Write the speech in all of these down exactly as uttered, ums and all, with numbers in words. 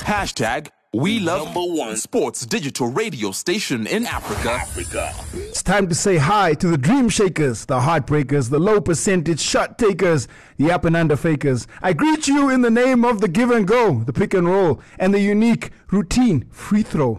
Hashtag We Love Number One Sports Digital Radio Station in Africa. Africa. It's time to say hi to the Dream Shakers, the Heartbreakers, the low percentage shot takers, the up and under fakers. I greet you in the name of the give and go, the pick and roll, and the unique routine free throw.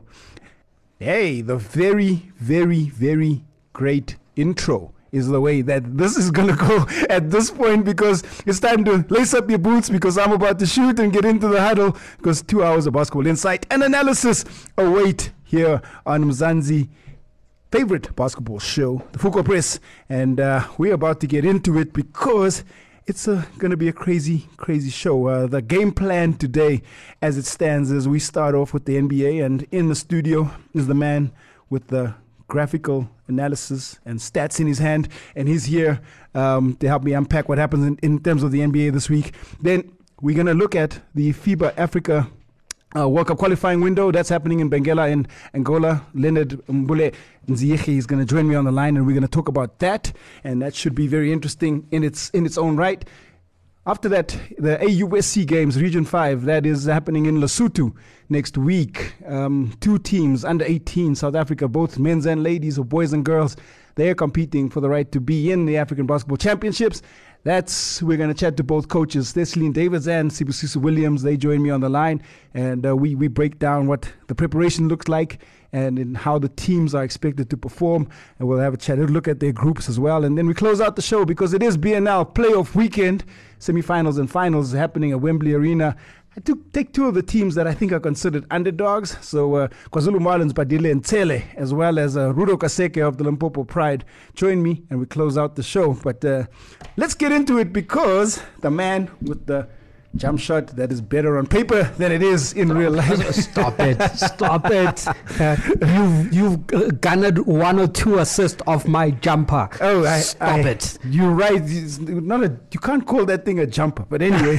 Hey, the very, very, very great intro is the way that this is going to go at this point, because it's time to lace up your boots, because I'm about to shoot and get into the huddle, because two hours of basketball insight and analysis await here on Mzansi favorite basketball show, the Fuko Press, and uh, we're about to get into it because it's going to be a crazy, crazy show. Uh, the game plan today, as it stands, is we start off with the N B A, and in the studio is the man with the graphical analysis and stats in his hand, and he's here um, to help me unpack what happens in, in terms of the N B A this week. Then we're going to look at the FIBA Africa uh, World Cup qualifying window that's happening in Benguela in Angola. Leonard Mbule Nziehe is going to join me on the line, and we're going to talk about that, and that should be very interesting in its in its own right. After that, the A U S C Games, Region five, that is happening in Lesotho next week. Um, two teams, under eighteen, South Africa, both men's and ladies, or boys and girls, they're competing for the right to be in the African Basketball Championships. That's, we're going to chat to both coaches, Thessalene Davids and Sibusiso Williams. They join me on the line, and uh, we, we break down what the preparation looks like and in how the teams are expected to perform. And we'll have a chat, a look at their groups as well. And then we close out the show because it is B N L playoff weekend, semifinals and finals happening at Wembley Arena. I took take two of the teams that I think are considered underdogs. So uh, KwaZulu Marlins, Badile and Tsele, as well as uh, Rudo Kaseke of the Limpopo Pride, join me and we close out the show. But uh, let's get into it, because the man with the jump shot that is better on paper than it is in real life. Stop it. Stop it. Uh, you've you've garnered one or two assists of my jumper. Oh, I, Stop I, it. You're right. It's not a, you can't call that thing a jumper. But anyway.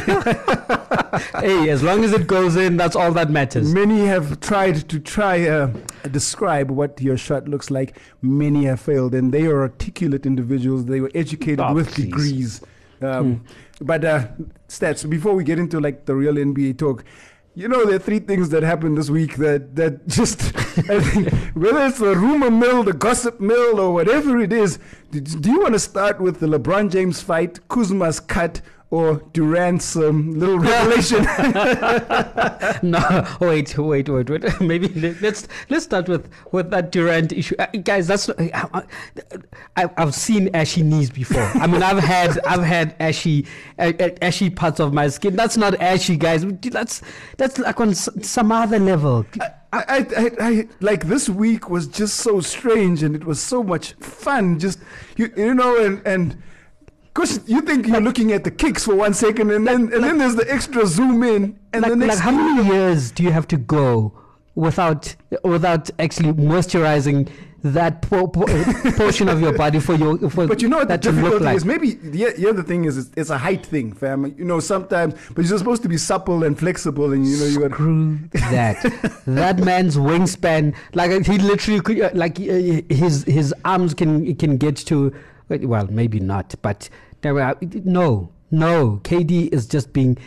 Hey, as long as it goes in, that's all that matters. Many have tried to try uh, describe what your shot looks like. Many have failed. And they are articulate individuals. They were educated Oh, with please. degrees. Um, Hmm. But uh, stats, before we get into like the real N B A talk, you know, there are three things that happened this week that, that just, I think, whether it's the rumor mill, the gossip mill, or whatever it is, do, do you want to start with the LeBron James fight, Kuzma's cut, or Durant's um, little revelation? No, wait, wait, wait, wait. Maybe let's let's start with, with that Durant issue, uh, guys. That's I, I, I've seen ashy knees before. I mean, I've had I've had ashy uh, ashy parts of my skin. That's not ashy, guys. That's that's like on s- some other level. I, I, I, I, like this week was just so strange, and it was so much fun. Just you, you know, and and. Because you think you're looking at the kicks for one second, and then and then there's the extra zoom in, and like, the next. like how many years do you have to go without without actually moisturizing that po- po- portion of your body for your for But you know what the that to look difficulty like? is? Maybe the, the other thing is it's, it's a height thing, fam. You know, sometimes, but you're supposed to be supple and flexible, and you know you got. Screw that. That man's wingspan, like he literally could, uh, like uh, his his arms can can get to. Well, maybe not, but there are, no, no. K D is just being,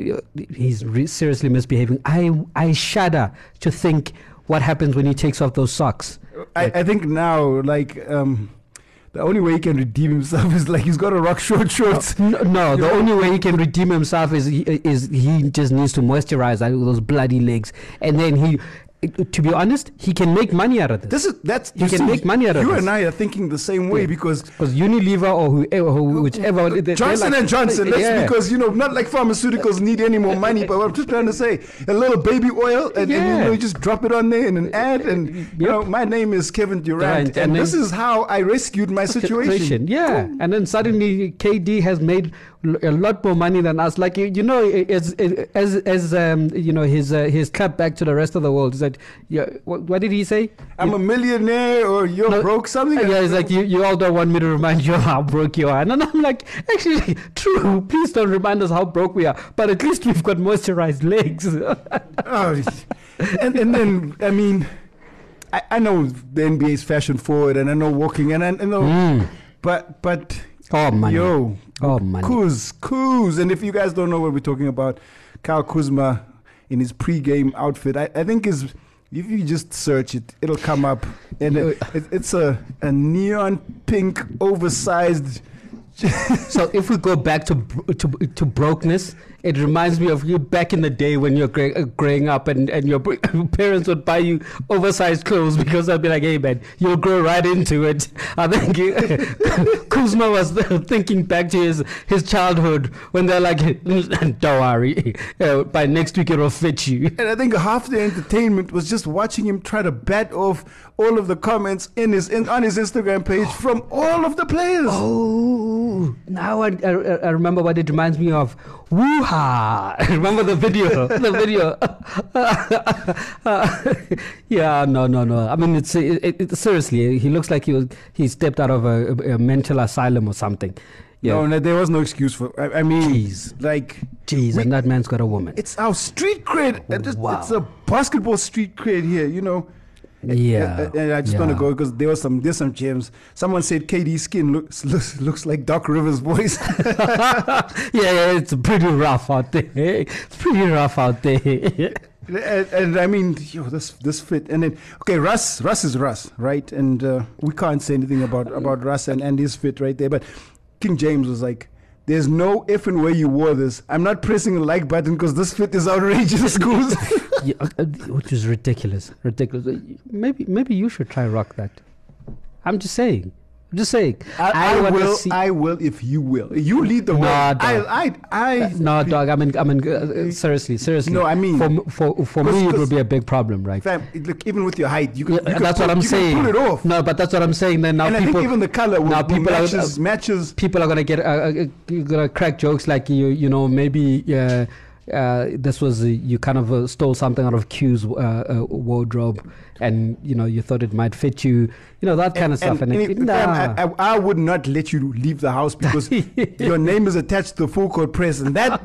he's re- seriously misbehaving. I I shudder to think what happens when he takes off those socks. I, I think now, like, um, the only way he can redeem himself is like he's got to rock short shorts. No, no the only way he can redeem himself is he, is he just needs to moisturize those bloody legs, and then he. To be honest, he can make money out of this. This is that's He you can see, make money out of you this. and I are thinking the same way, Yeah. because Because Unilever or whoever, who, whichever they- they're Johnson like- and Johnson. That's yeah. because you know, not like pharmaceuticals need any more money, but what I'm just trying to say, a little baby oil, and, and you Yeah. know, you just drop it on there in an ad, and you Yep. know, my name is Kevin Durant, Durant, and, and this then- is how I rescued my situation. Yeah, and then suddenly K D has made l- a lot more money than us. Like you, you know, as as as um, you know, his uh, his clap back to the rest of the world. He said, yeah, what, what did he say? I'm a millionaire, or you're No, broke, something. Yeah, it's like you, you all don't want me to remind you how broke you are. And then I'm like, actually, true. Please don't remind us how broke we are. But at least we've got moisturized legs. Oh, and and then I mean, I, I know the N B A is fashion forward, and I know walking, and I, I know, Mm. but but Oh, money. yo, Oh, money. Kuz, Kuz, and if you guys don't know what we're talking about, Kyle Kuzma, in his pre-game outfit. I, I think is if you just search it, it'll come up, and it, it, it's a, a neon pink, oversized. So if we go back to to to brokenness, it reminds me of you back in the day when you're growing, uh, growing up and, and your parents would buy you oversized clothes because they'd be like, hey man, you'll grow right into it. I think Kuzma was thinking back to his, his childhood when they're like, don't worry, uh, by next week it'll fit you. And I think half the entertainment was just watching him try to bat off all of the comments in his in, on his Instagram page from all of the players. Oh, now I, I, I remember what it reminds me of. Woo-ha! Remember the video? The video. Yeah, no, no, no. I mean, it's it, it, seriously. He looks like he was he stepped out of a, a mental asylum or something. Yeah. No, no, there was no excuse for. I, I mean, Jeez. like, jeez, and that man's got a woman. It's our street cred. It's, Wow. it's a basketball street cred here, you know. Yeah, And, and I just yeah. want to go because there was some there's some gems. Someone said K D's skin looks looks, looks like Doc Rivers' voice. yeah, yeah, it's pretty rough out there. It's pretty rough out there. and, and I mean, yo, this this fit. And then okay, Russ Russ is Russ, right? And uh, we can't say anything about about Russ and, and his fit right there. But King James was like, there's no effing way you wore this. I'm not pressing the like button because this fit is outrageous, Goose. Yeah, uh, which is ridiculous, ridiculous. Maybe, maybe you should try rock that. I'm just saying. I'm just saying. I, I, wanna will. see- I will if you will. You lead the way. Nah, dog. I, I, I. No, dog. I mean, I mean, uh, seriously, seriously. No, I mean- for m- for for me, it Because- would be a big problem, right? Fam, look, even with your height, you can. Yeah, you can that's pull, what I'm you saying. Can pull it off. No, but that's what I'm saying. Then now and people, I think even the color will, now will people matches are, uh, matches. people are gonna get uh, uh, you're gonna crack jokes like you you know maybe uh, uh, this was uh, you kind of uh, stole something out of Q's uh, uh, wardrobe and you know you thought it might fit you, you know that kind of stuff. And, and it, if- nah. fam, I, I, I would not let you leave the house because your name is attached to the full court press, and that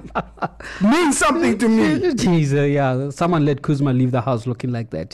means something to me. Jeez, uh, yeah, someone let Kuzma leave the house looking like that.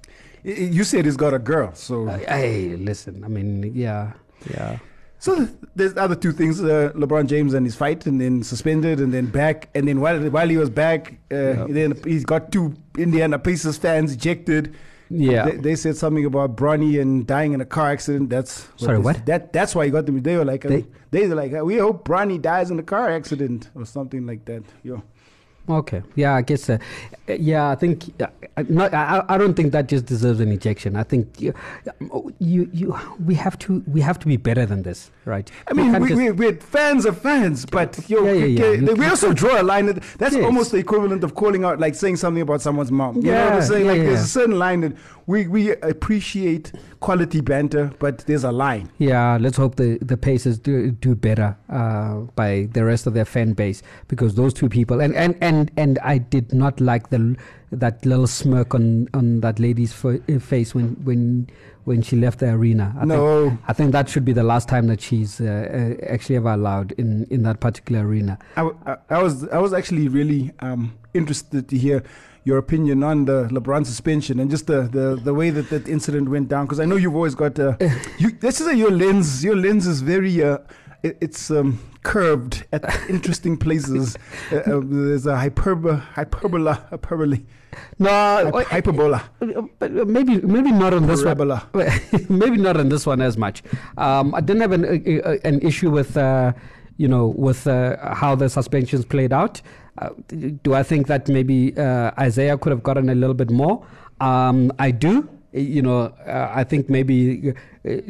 Y- You said he's got a girl, so Hey, listen, I mean, yeah, yeah. so th- there's other two things: uh, LeBron James and his fight, and then suspended, and then back, and then while while he was back, uh, Yeah. then he's got two Indiana Pacers fans ejected. Yeah. They, they said something about Bronny and dying in a car accident. That's Sorry, they- what? That that's why he got them. They were like, uh, They- they, were like, uh, we hope Bronny dies in a car accident or something like that. Yo, Okay. Yeah, I guess. Uh, uh, yeah, I think. Uh, I- not. I, I don't think that just deserves an ejection. I think you, you, you. We have to. We have to be better than this, right? I mean, can't we, just- we, we're fans of fans, but yo, Yeah, yeah, yeah. okay, You- we also draw a line. That, that's Yes. almost the equivalent of calling out, like saying something about someone's mom. You know what I'm Yeah, saying? yeah, Like, there's yeah. a certain line that we, we appreciate quality banter, but there's a line. Yeah, let's hope the, the Pacers do do better uh, by the rest of their fan base, because those two people and, and, and, and I did not like the that little smirk on, on that lady's fo- face when when when she left the arena. I No. think, I think that should be the last time that she's uh, uh, actually ever allowed in, in that particular arena. I, I, I was I was actually really um, interested to hear your opinion on the LeBron suspension and just the, the, the way that that incident went down, because I know you've always got uh, you. This is a, your lens. Your lens is very uh, it, it's um, curved at interesting places. uh, uh, there's a hyperbola, hyperbola, hyperbole, No, Hy- hyperbola, but maybe maybe not on this one. parabola. Maybe not on this one as much. Um, I didn't have an a, a, an issue with uh, you know with uh, how the suspensions played out. Uh, do I think that maybe uh, Isaiah could have gotten a little bit more? Um, I do. You know, uh, I think maybe uh,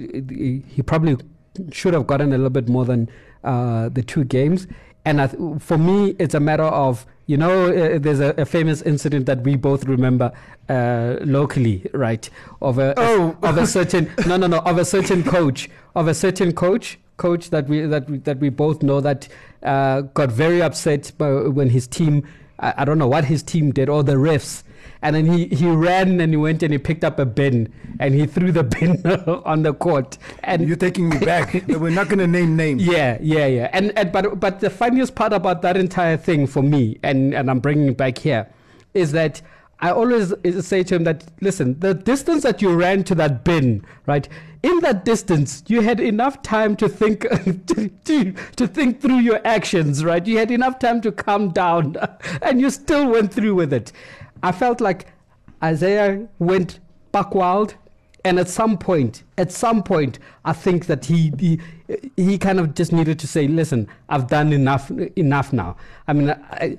he probably should have gotten a little bit more than uh, the two games. And I th- for me, it's a matter of, you know, uh, there's a, a famous incident that we both remember uh, locally, right? Of a Oh. of a certain no no no of a certain coach of a certain coach coach that we that we, that we both know that uh, got very upset by when his team I, I don't know what his team did, or the refs. And then he, he ran and he went and he picked up a bin and he threw the bin on the court. And You're taking me back. We're not going to name names. yeah, yeah, yeah. And, and but but the funniest part about that entire thing for me, and, and I'm bringing it back here, is that I always say to him that, listen, the distance that you ran to that bin, right? In that distance, you had enough time to think to, to, to think through your actions, right? You had enough time to calm down, and you still went through with it. I felt like Isaiah went buck wild, and at some point, at some point, I think that he he, he kind of just needed to say, listen, I've done enough enough now. I mean, I,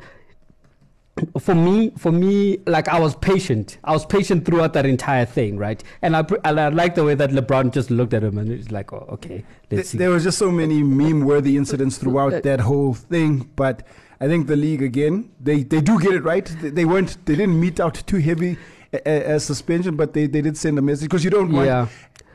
For me, for me, like I was patient. I was patient throughout that entire thing, right? And I, and I like the way that LeBron just looked at him and he's like, "Oh, okay, let's see." There was just so many meme-worthy incidents throughout that whole thing, but I think the league again, they, they do get it right. They, they weren't, they didn't mete out too heavy a, a suspension, but they, they did send a message because you don't want. Yeah.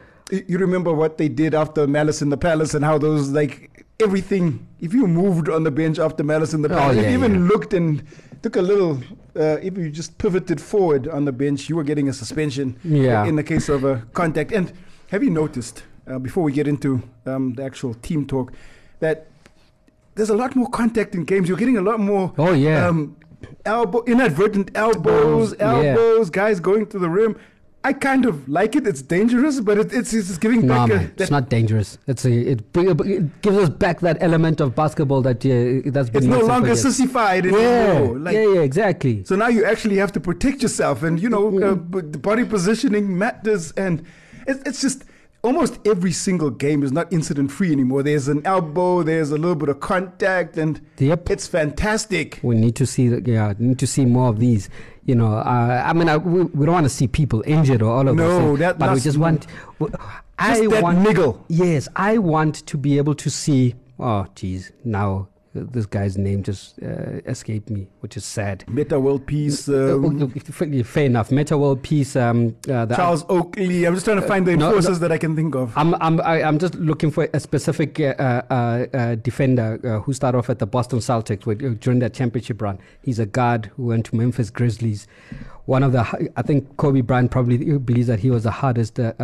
You remember what they did after Malice in the Palace and how those like everything. If you moved on the bench after Malice in the Palace, oh, yeah, it even yeah. looked and. Took a little, uh, if you just pivoted forward on the bench, you were getting a suspension yeah. in the case of a contact. And have you noticed, uh, before we get into um, the actual team talk, that there's a lot more contact in games? You're getting a lot more oh, yeah. um, elbow, inadvertent elbows, elbows, yeah. guys going to the rim. I kind of like it. It's dangerous, but it, it's it's giving no, back. Man, A, it's not dangerous. It's a, it, it gives us back that element of basketball that uh, that's. It's no longer sissified anymore. Yeah, like, yeah, yeah, exactly. So now you actually have to protect yourself, and you know, uh, b- body positioning matters, and it, it's just almost every single game is not incident free anymore. There's an elbow, there's a little bit of contact, and yep. it's fantastic. We need to see, yeah, need to see more of these. You know, uh, I mean, I, we, we don't want to see people injured or all of no, those things, that but we just want. Just I that want niggle. Yes, I want to be able to see. Oh, geez, now uh, this guy's name just uh, escaped me, which is sad. Meta World Peace. Um, uh, fair enough. Meta World Peace. Um, uh, the, Charles Oakley. I'm just trying to find the enforcers uh, no, no, that I can think of. I'm I'm I, I'm just looking for a specific uh, uh, uh, defender uh, who started off at the Boston Celtics with, uh, during that championship run. He's a guard who went to Memphis Grizzlies. One of the, I think Kobe Bryant probably believes that he was the hardest uh,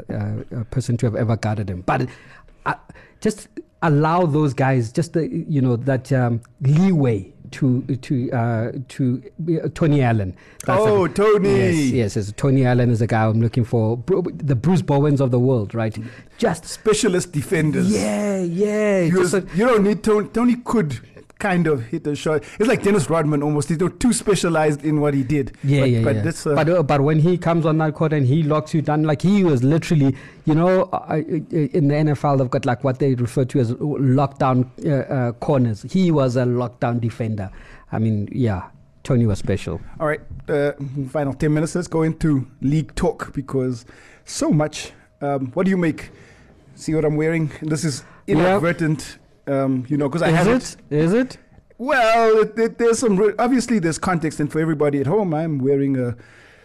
uh, person to have ever guarded him. But uh, just allow those guys just the, you know that um, leeway to to uh, to uh, Tony Allen. That's oh, a, Tony! Yes, yes, yes. Tony Allen is a guy I'm looking for. Bro, the Bruce Bowens of the world, right? Just specialist defenders. Yeah, yeah. You, just a, you don't need Tony. Tony could. Kind of hit a shot. It's like Dennis Rodman almost. He's not too specialized in what he did. Yeah, but, yeah, but yeah. This, uh, but uh, but when he comes on that court and he locks you down, like he was literally, you know, uh, in the N F L they've got like what they refer to as lockdown uh, uh, corners. He was a lockdown defender. I mean, yeah, Tony was special. All right, uh, final ten minutes. Let's go into league talk because so much. Um, what do you make? See what I'm wearing? This is inadvertent. Yep. Um, you know, because I is have it? it. Is it? Well, it, it, there's some. Re- obviously, there's context, and for everybody at home, I'm wearing a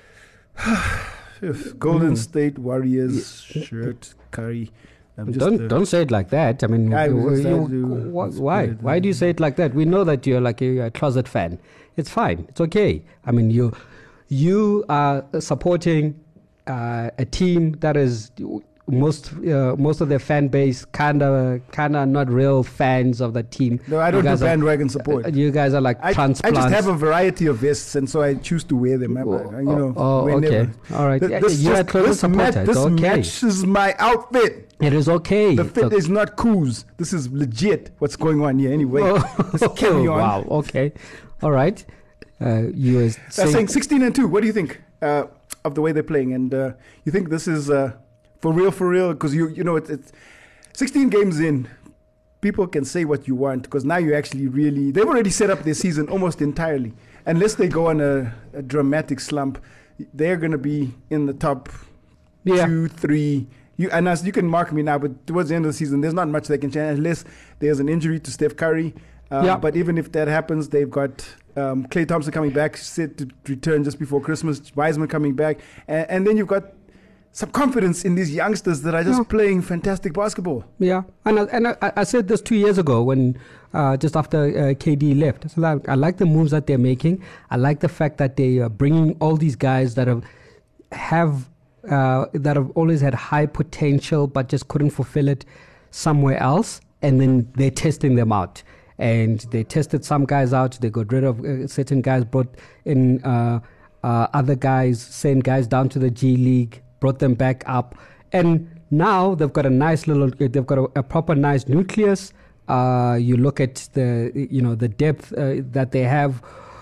Golden mm. State Warriors yeah. shirt, Curry. I'm just, don't uh, don't say it like that. I mean, I you, you, do, wh- why why do you say it like that? We know that you're like a, a closet fan. It's fine. It's okay. I mean, you you are supporting uh, a team that is. Most uh, most of their fan base kind of kind of not real fans of the team. No, I don't do bandwagon are, support. Uh, you guys are like I, transplants. I just have a variety of vests, and so I choose to wear them. Oh, I, you know, oh, okay, all right. Th- this You're just, a closet this supporter. Mat- this it's okay. matches my outfit. It is okay. The fit okay. is not coos. This is legit. What's going on here? Anyway, oh, let's carry on. Wow. Okay. All right. Uh, you were saying, saying sixteen and two. What do you think uh, of the way they're playing? And uh, you think this is? Uh, For real, for real, because you you know it's, it's sixteen games in, people can say what you want because now you actually really they've already set up their season almost entirely. Unless they go on a, a dramatic slump, they're going to be in the top yeah. two, three. You and as you can mark me now, but towards the end of the season, there's not much they can change unless there's an injury to Steph Curry. Um, yeah. But even if that happens, they've got um, Klay Thompson coming back, set to return just before Christmas. Wiseman coming back, and, and then you've got some confidence in these youngsters that are just yeah. playing fantastic basketball. Yeah, and I, and I, I said this two years ago when uh, just after uh, K D left. So I, I like the moves that they're making. I like the fact that they are bringing all these guys that have have uh, that have always had high potential but just couldn't fulfill it somewhere else, and then they're testing them out. And they tested some guys out. They got rid of uh, certain guys, brought in. Uh, uh, other guys, sent guys down to the G League, brought them back up, and now they've got a nice little, they've got a, a proper nice nucleus. Uh, you look at the, you know, the depth uh, that they have.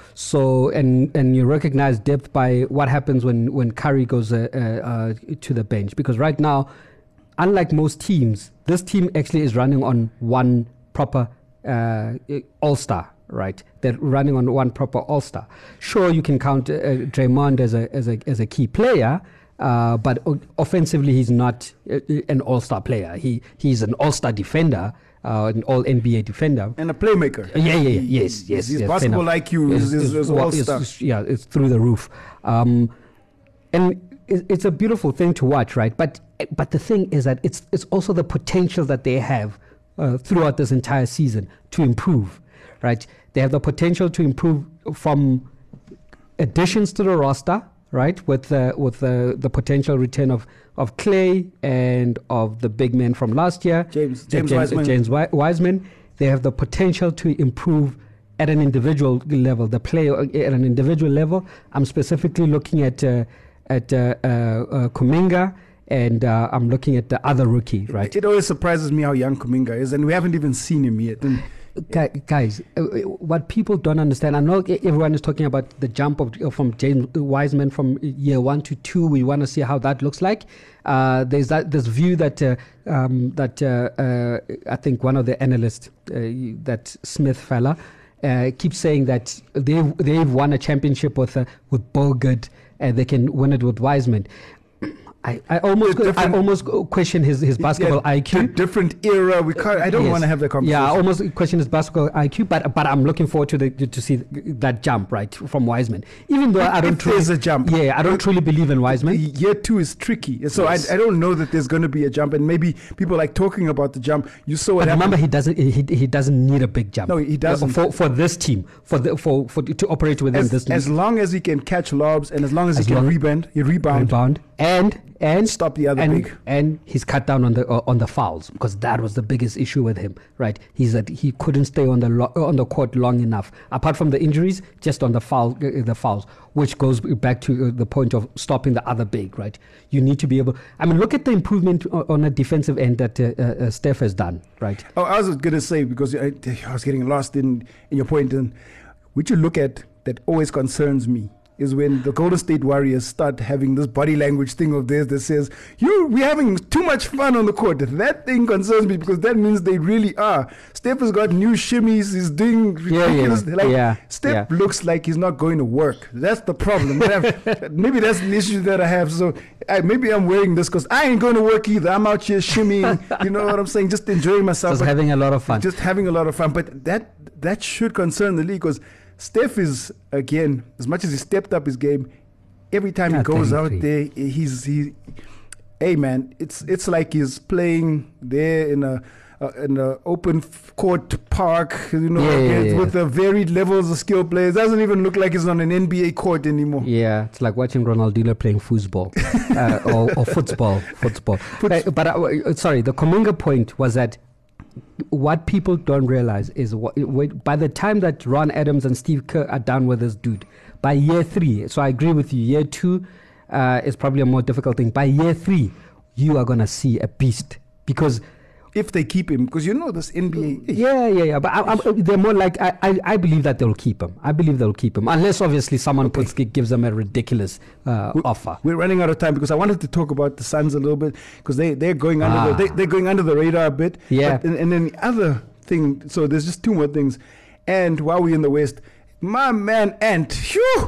So and and you recognize depth by what happens when when Curry goes uh, uh, to the bench, because right now, unlike most teams, this team actually is running on one proper uh, all-star. Right, they're running on one proper all-star. Sure, you can count uh, Draymond as a as a as a key player, uh, but o- offensively he's not uh, an all-star player. He he's an all-star defender. Uh, an all N B A defender and a playmaker. Yeah, yeah, yeah. yes, yes. His yes, basketball I Q is, is, is, is all well, it's, yeah, it's through the roof, um, and it, it's a beautiful thing to watch, right? But but the thing is that it's it's also the potential that they have uh, throughout this entire season to improve, right? They have the potential to improve from additions to the roster, right? With the with the, the potential return of, of Clay and of the big men from last year, James James, James Wiseman. James Wi- Wiseman. They have the potential to improve at an individual level. The player at an individual level. I'm specifically looking at uh, at uh, uh, uh, Kuminga, and uh, I'm looking at the other rookie, right? It always surprises me how young Kuminga is, and we haven't even seen him yet. And guys, uh, what people don't understand, I know everyone is talking about the jump of uh, from James Wiseman from year one to two. We want to see how that looks like. Uh, there's that this view that uh, um, that uh, uh, I think one of the analysts, uh, that Smith fella, uh, keeps saying that they've they've won a championship with uh, with Bogut, and they can win it with Wiseman. I, I almost I almost question his, his basketball yeah, I Q. Different era. We can't. I don't yes. want to have that conversation. Yeah, I almost question his basketball I Q, but but I'm looking forward to the to see that jump, right, from Wiseman. Even though I don't if truly, there's a jump. Yeah, I don't truly believe in Wiseman. Year two is tricky, so Yes. I, I don't know that there's going to be a jump, and maybe people like talking about the jump. You saw what But happened. remember, he doesn't he, he doesn't need a big jump. No, he doesn't. for for this team for the for, for to operate within as, this league. as long as he can catch lobs, and as long as, As he can long- rebound, he rebound. rebound and and Stop the other and, big. and he's cut down on the uh, on the fouls, because that was the biggest issue with him, right? He's that he couldn't stay on the lo- on the court long enough, apart from the injuries, just on the foul uh, the fouls, which goes back to uh, the point of stopping the other big, right? You need to be able. I mean, look at the improvement on, on a defensive end that uh, uh, Steph has done, right? Oh, I was going to say, because I, I was getting lost in, in your point, and which you look at that always concerns me is when the Golden State Warriors start having this body language thing of theirs that says, you, we're having too much fun on the court. That thing concerns me, because that means they really are. Steph has got new shimmies. He's doing ridiculous. Yeah, yeah, like, yeah, Steph yeah. looks like he's not going to work. That's the problem. Maybe that's the issue that I have. So I, maybe I'm wearing this because I ain't going to work either. I'm out here shimmying. You know what I'm saying? Just enjoying myself. Just But having a lot of fun. Just having a lot of fun. But that that should concern the league, because Steph is, again, as much as he stepped up his game, every time Yeah, he goes thirty-three. out there, he's he. Hey man, it's it's like he's playing there in a uh, in a open f- court park, you know, Yeah, yeah, against- yeah. with the varied levels of skill players. Doesn't even look like he's on an N B A court anymore. Yeah, it's like watching Ronaldinho playing foosball uh, or, or football. Football. Uh, but uh, sorry, the Kuminga point was that what people don't realize is what, wait, by the time that Ron Adams and Steve Kerr are done with this dude, by year three, so I agree with you, year two uh, is probably a more difficult thing. By year three, you are going to see a beast, because If they keep him, because you know this N B A. yeah, yeah, yeah. But I, I, they're more like I, I, I believe that they'll keep him. I believe they'll keep him, unless obviously someone puts gives them a ridiculous uh, We- offer. We're running out of time, because I wanted to talk about the Suns a little bit, because they they're going under Ah. the they, they're going under the radar a bit. Yeah. But, and, and then the other thing, so there's just two more things. And while we're in the West, my man Ant, phew,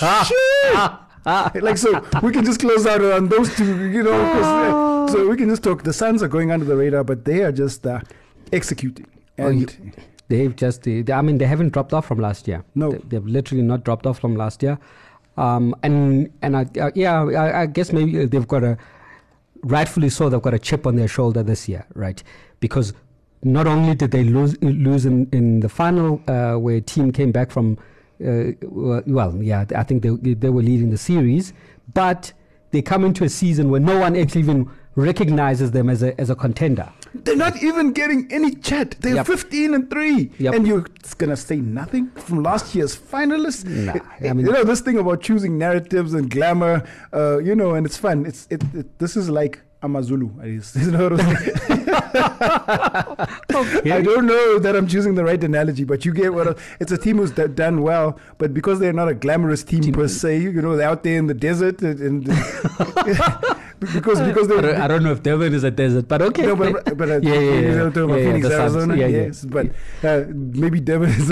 shit. Like, so we can just close out on those two, you know. 'cause, uh, so we can just talk. The Suns are going under the radar, but they are just uh, executing. Oh, And you- They've just, uh, they, I mean, they haven't dropped off from last year. No. They, they've literally not dropped off from last year. Um, and and I, uh, yeah, I, I guess maybe they've got a, rightfully so, they've got a chip on their shoulder this year, right? Because not only did they lose lose in, in the final, uh, where a team came back from, uh, well, yeah, I think they they were leading the series, but they come into a season where no one actually even recognizes them as a as a contender. They're not even getting any chat. They're Yep. fifteen and three, Yep. and you're gonna say nothing from last year's finalists. Nah, It- I mean- you know this thing about choosing narratives and glamour, uh, you know, and it's fun. It's it, it this is like Amazulu. I guess. You know what I'm saying? I don't know that I'm choosing the right analogy, but you get what I, it's a team who's d- done well, but because they're not a glamorous team, per se, you know, they're out there in the desert and, and because because I they don't, I don't know if Devon is a desert, but okay. no, but, but uh, yeah, yeah, you yeah. know, talking about Yeah, yeah, Phoenix, the Suns. Arizona, Yeah, yeah. yes, but uh, maybe Devon is.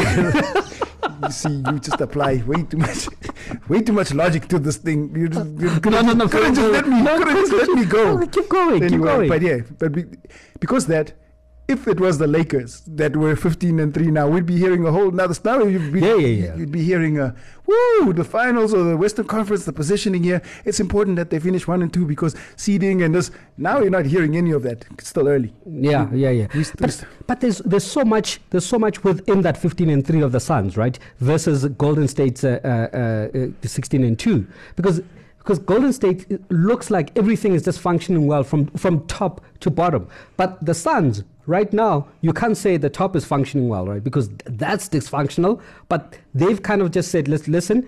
You see, you just apply way too much, way too much logic to this thing. You just, you No, no, no, couldn't just let me, no, couldn't just let me go. No, keep going, keep Anyway, going. But yeah, but be, because that, if it was the Lakers that were fifteen and three now, we'd be hearing a whole nother story. You'd be, Yeah, yeah, yeah. You'd be hearing a woo, the finals or the Western Conference, the positioning here. It's important that they finish one and two because seeding and this. Now you're not hearing any of that. It's still early. Yeah, yeah, yeah. We st- we But, st- but there's there's so much there's so much within that fifteen and three of the Suns, right? Versus Golden State's uh, uh, uh, sixteen and two, because because Golden State it looks like everything is just functioning well from from top to bottom, but the Suns right now you can't say the top is functioning well, right? Because th- that's dysfunctional. But they've kind of just said, let's listen.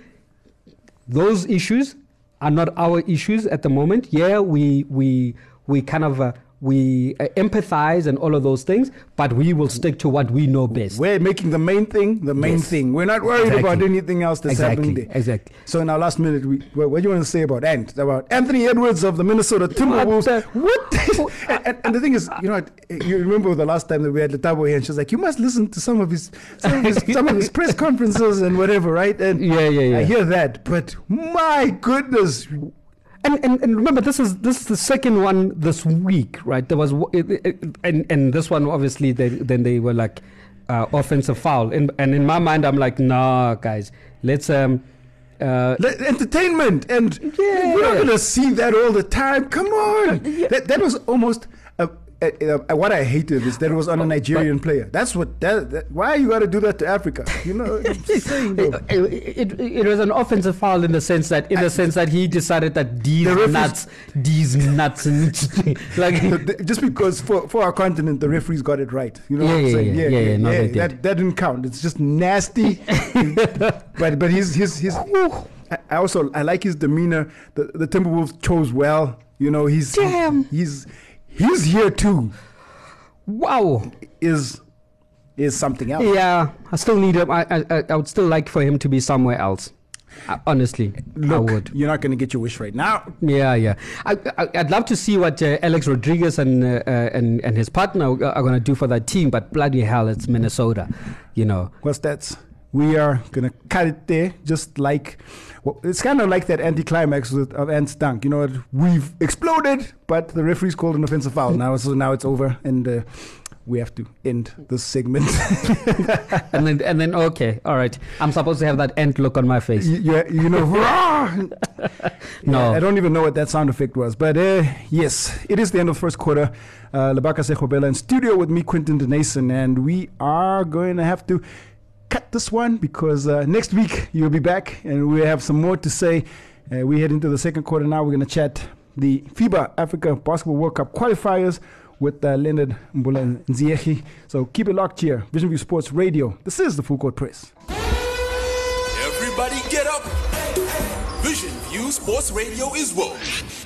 Those issues are not our issues at the moment. Yeah, we we we kind of uh, we uh, empathize and all of those things, but we will stick to what we know best. We're making the main thing the main Yes. thing. We're not worried Exactly. about anything else that's Exactly, happening there. exactly. So in our last minute, we, what, what do you want to say about Ant? About Anthony Edwards of the Minnesota Timberwolves? the- What? and, and, and the thing is, you know, you remember the last time that we had Letabo here, and she was like, "You must listen to some of his some of his, some of his press conferences and whatever, right?" And Yeah, yeah, yeah. I hear that, but my goodness. And, and and remember, this is this is the second one this week, right? There was w- it- it- and and this one obviously they, then they were like uh, offensive foul, and and in my mind I'm like, nah, guys, let's um. Uh, Le- entertainment, and Yeah. we're not gonna see that all the time. Come on, that that was almost a, a, a, what I hated is that it was on a Nigerian player. That's what that, that. Why you got to do that to Africa? You know, I'm just saying, though. it, it, it was an offensive foul in the sense that in the sense that he decided that these The referees- nuts, these nuts, need to- like Th- just because for, for our continent the referees got it right, you know Yeah, what I'm yeah, saying? yeah, yeah, yeah, no, they did. that that didn't count. It's just nasty. but but his his his. I I also I like his demeanor. The the Timberwolves chose well. You know he's Damn. he's he's here too. wow. Is is something else. Yeah, I still need him. I, I I would still like for him to be somewhere else. I, honestly, Look, I would. you're not going to get your wish right now. Yeah, yeah. I, I I'd love to see what uh, Alex Rodriguez and uh, uh, and and his partner are, are going to do for that team. But bloody hell, it's Minnesota. You know. What's that? We are going to cut it there, just like, well, it's kind of like that anticlimax with, of Ant's dunk. You know, what? We've exploded, but the referee's called an offensive foul now, so now it's over, and uh, we have to end this segment. And then and then okay, all right. I'm supposed to have that end look on my face. you, you, you know, No. Yeah, I don't even know what that sound effect was, but uh, yes, it is the end of the first quarter. Uh, Lebaka Sekobela in studio with me, Quentin Denason, and we are going to have to cut this one because uh, next week you'll be back and we have some more to say. Uh, we head into the second quarter now. We're going to chat the FIBA Africa Basketball World Cup qualifiers with uh, Leonard Mbula Nziechi. So keep it locked here. Vision View Sports Radio. This is the Full Court Press. Everybody get up. Vision View Sports Radio is rolling.